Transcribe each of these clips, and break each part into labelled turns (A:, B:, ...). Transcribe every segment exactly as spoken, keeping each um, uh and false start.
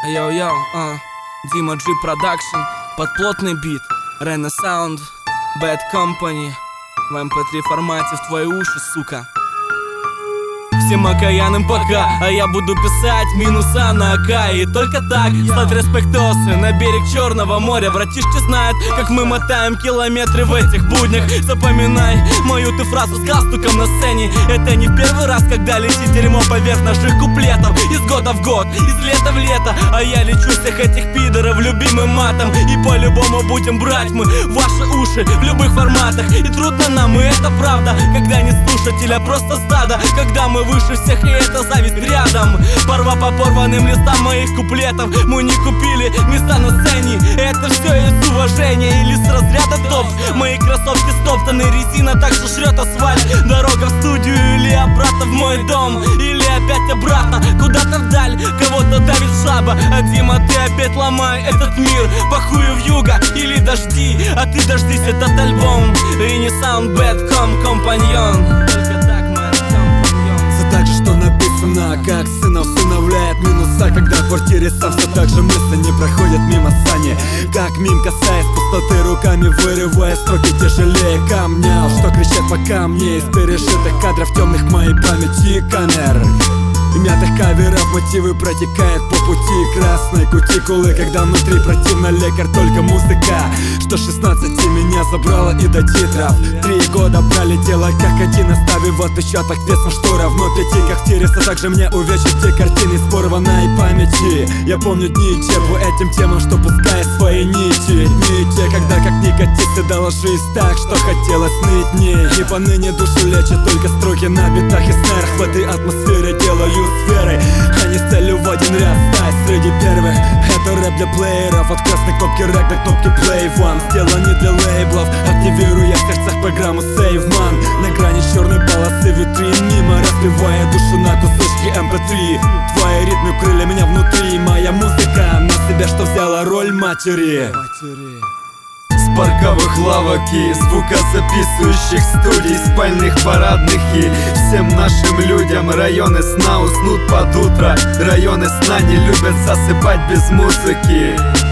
A: Йоу-йоу, а, Дима G Production, под плотный бит, Rena Sound, Bad Company, в эм пэ три формате в твои уши, сука. Всем окаянным пока, а я буду писать минуса на АК. И только так слать респектосы на берег Черного моря. Братишки знают, как мы мотаем километры в этих буднях. Запоминай мою ты фразу с галстуком на сцене. Это не в первый раз, когда летит дерьмо поверх наших куплетов. Из года в год, из лета в лето. А я лечу всех этих пидоров любимым матом. И по-любому будем брать мы ваши уши в любых форматах. И трудно нам, и это правда, когда не слушатель, а просто стадо. Когда мы выше всех, и это зависть рядом. Порва по порванным листам моих куплетов. Мы не купили места на сцене. Это все из уважения или с разряда топ. Мои кроссовки стоптаны, резина так же шрет асфальт. Дорога в студию или обратно в мой дом. Или опять обратно, куда-то вдаль. Кого-то давит шаба, а Дима, ты опять ломай этот мир. Похую в юга или дожди, а ты дождись этот альбом. Rena Sound, Bad Com, компаньон.
B: Так же, что написано, как сын усыновляет минуса, когда в квартире сам все так же мысли не проходят мимо сани. Как мим, касаясь пустоты руками, вырывая строки тяжелее камня. Что кричат по камне из пережитых кадров темных моей памяти камер и мятых каверов мотивы протекают по пути красной кутикулы. Когда внутри противно лекарь, только музыка. Что шестнадцати меня забрала и до титров. Три года пролетело как один, оставив в отпечаток весом, что равно пяти. Как в Тереса, также мне увечат те картины с порванной памяти. Я помню дни и те по этим темам, что пуская свои нити. Дни и те, когда как ни катись, да ложись так, что хотелось ныть не. И поныне душу лечат только строки на битах и снарах. В этой атмосфере делаю сферой, а не с целью в один ряд стать среди первых. Это рэп для плееров, от красной кнопки рэк до кнопки play one. Сделан не для лейблов, активируя в сердцах программу Save Man. На грани черной полосы витрин, мимо разбивая душу на кусочки эм пэ три. Твои ритмы укрыли меня внутри, моя музыка на себя что взяла роль матери.
C: С парковых лавок и звукозаписывающих студий, спальных, парадных и всем нашим людям районы сна уснут под утро. Районы сна не любят засыпать без музыки.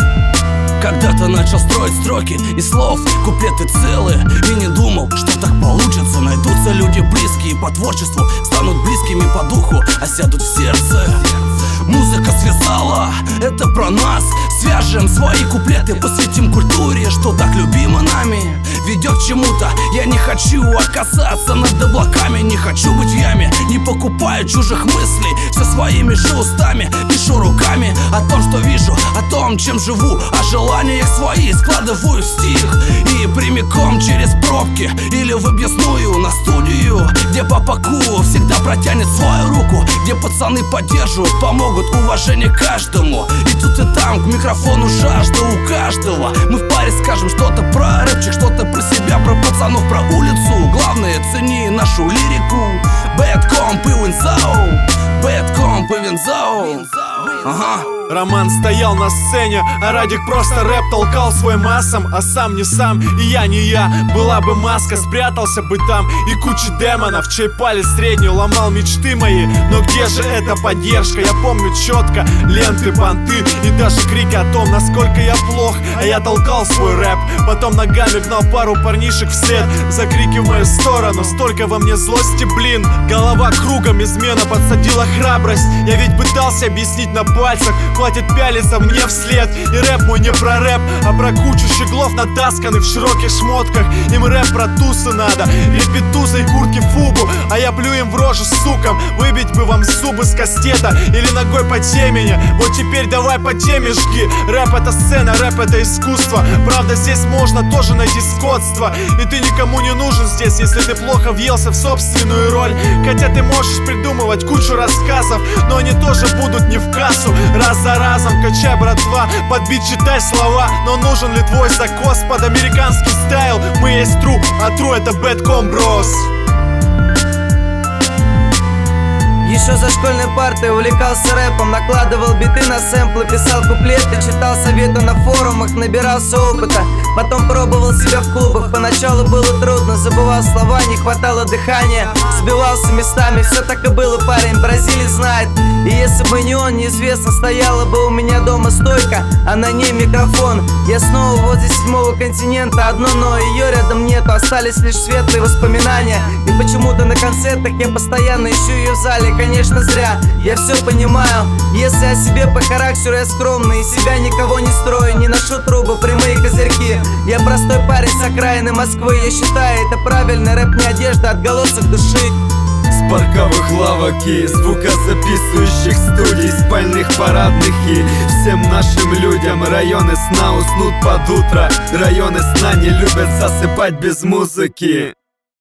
A: Когда-то начал строить строки из слов, куплеты целые, и не думал, что так получится. Найдутся люди близкие по творчеству, станут близкими по духу, а сядут в сердце. Музыка связала, это про нас. Свяжем свои куплеты, посвятим культуре, что так любимо нами. Ведет к чему-то, я не хочу оказаться над облаками. Не хочу быть в яме, не покупаю чужих мыслей. Все своими же устами, пишу руками о том, что вижу, о том, чем живу. О желаниях свои складываю в стих. И прямиком через пробки или в объездную на студию, где папа Ку всегда протянет свою руку, где пацаны поддерживают, помогут, уважение каждому. И тут и там к микрофону жажда у каждого. Мы в паре скажем что-то про рэпчик, что-то про себя, про пацанов, про улицу. Главное, цени нашу лирику. Bad Com и Винзау, Bad Com и Винзау. Ага.
D: Роман стоял на сцене, а Радик просто рэп толкал свой массам. А сам не сам, и я не я. Была бы маска, спрятался бы там. И куча демонов, чей палец средний ломал мечты мои. Но где же эта поддержка? Я помню четко ленты, банты и даже крики о том, насколько я плох. А я толкал свой рэп, потом ногами гнал пару парнишек вслед за крики в мою сторону. Столько во мне злости, блин. Голова кругом, измена подсадила храбрость. Я ведь пытался объяснить на пальцах, хватит пялиться мне вслед. И рэп мой не про рэп, а про кучу щеглов, натасканных в широких шмотках. Им рэп про тусы надо, репетузы и куртки фубу. А я плю им в рожу, сукам. Выбить бы вам зубы с кастета или ногой по темени. Вот теперь давай по теме жги. Рэп это сцена, рэп это искусство. Правда, здесь можно тоже найти сходство. И ты никому не нужен здесь, если ты плохо въелся в собственную роль. Хотя ты можешь придумывать кучу рассказов, но они тоже будут не в кассу. Раз за разом качай, братва, под бит читай слова. Но нужен ли твой закос под американский стайл? Мы есть тру, а тру это Bad Com, брос.
E: Еще за школьной партой увлекался рэпом, накладывал биты на сэмплы, писал куплеты, читал советы на форумах, набирался опыта. Потом пробовал себя в клубах, поначалу было трудно, забывал слова, не хватало дыхания, сбивался местами, все так и было, парень, бразилец знает. И если бы не он, неизвестно, стояла бы у меня дома стойка, а на ней микрофон. Я снова возле седьмого континента, одно, но ее рядом нету, остались лишь светлые воспоминания. И почему-то на концертах я постоянно ищу ее в зале, конечно зря, я все понимаю. Если о себе по характеру я скромный, и себя никого не строю, не ношу трубы, прямые козырьки. Я простой парень с окраины Москвы, я считаю это правильно, рэп не одежда, отголосок души.
C: С парковых лавок и звукозаписывающих студий, спальных парадных и всем нашим людям районы сна уснут под утро. Районы сна не любят засыпать без музыки.